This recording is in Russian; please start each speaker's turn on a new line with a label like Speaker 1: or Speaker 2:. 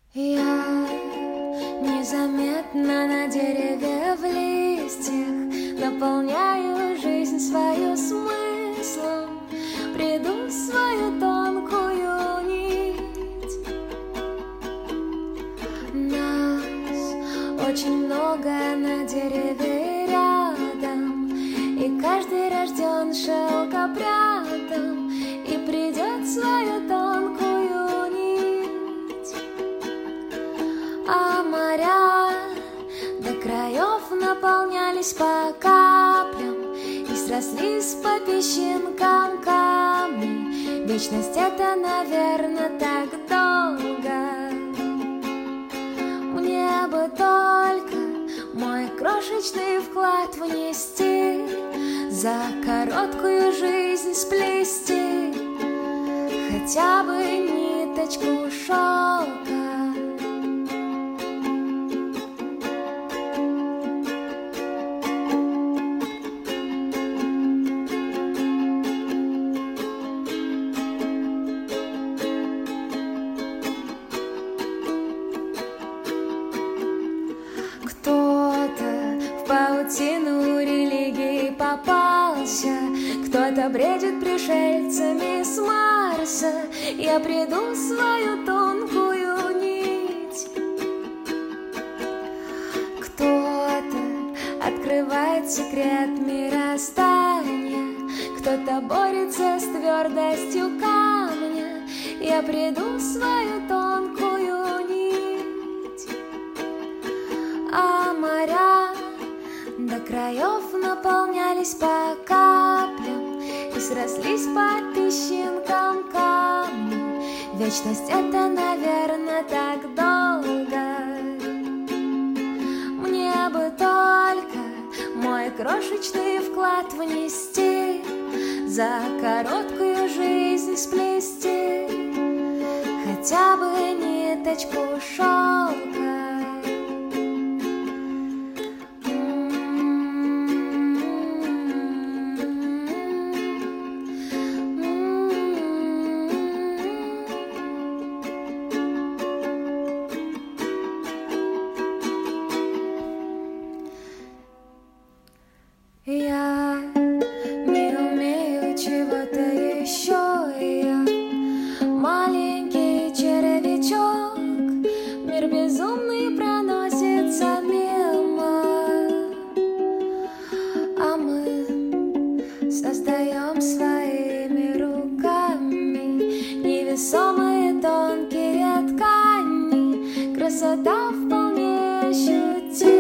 Speaker 1: Я незаметно на дереве в листьях наполняю жизнь свою смыслом, приду в свою тонкую нить. Нас очень много на дереве рядом, и каждый рожден шелкопрядом и придет в свою тонкую нить. А моря до краев наполнялись по каплям и срослись по песчинкам камни. Вечность — это, наверное, так долго. Мне бы только мой крошечный вклад внести, за короткую жизнь сплести хотя бы ниточку шелка. Кто-то в паутину религии попался, кто-то бредит пришельцами с Марса. Я приду в свою тонкую нить. Кто-то открывает секрет мироздания, кто-то борется с твердостью камня. Я приду в свою тонкую нить. А моря до краев наполнялись по каплям и срослись по песчинкам камни. Вечность — это, наверное, так долго. Мне бы только мой крошечный вклад внести, за короткую жизнь сплести хотя бы ниточку шелка. Я не умею чего-то еще, я маленький червячок, мир безумный проносится мимо, а мы создаем своими руками невесомые тонкие ткани. Красота вполне ощутима.